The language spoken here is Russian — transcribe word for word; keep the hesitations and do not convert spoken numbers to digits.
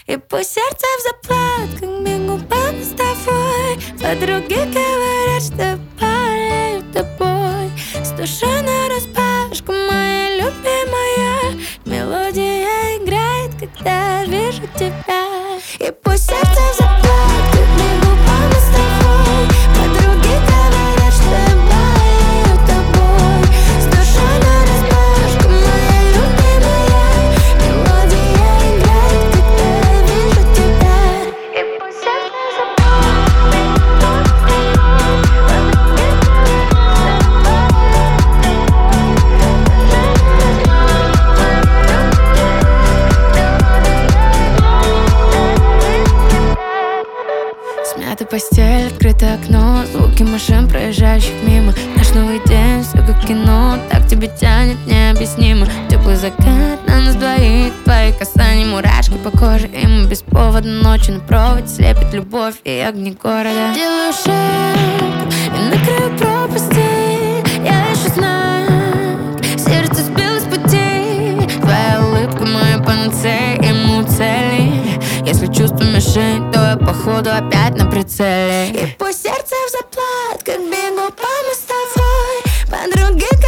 И пусть сердце в заплатках, бегу губами с тобой. Подруги говорят, что болеют тобой. С душой нараспашку, моя любимая. Мелодия играет, когда вижу тебя. И пусть сердце в заплатках, бегу губами с тобой. Подруги говорят, что болеют тобой. С душой нараспашку, моя любимая. Мелодия играет, когда вижу тебя. И пусть сердце в заплатках, смята постель, открытое окно, звуки машин, проезжающих мимо. Наш новый день, все как кино, так тебя тянет необъяснимо. Теплый закат на нас двоих, твои касания, мурашки по коже. И мы без повода ночью на проводе слепит любовь и огни города. Делаю шаг и на краю пропасти я ищу знак, сердце сбилось с пути. Твоя улыбка, моя панацея, ему цели. Если чувство мишень, то я походу опять на прицеле. И пусть сердце в заплатках, бегу по с тобой. Подруги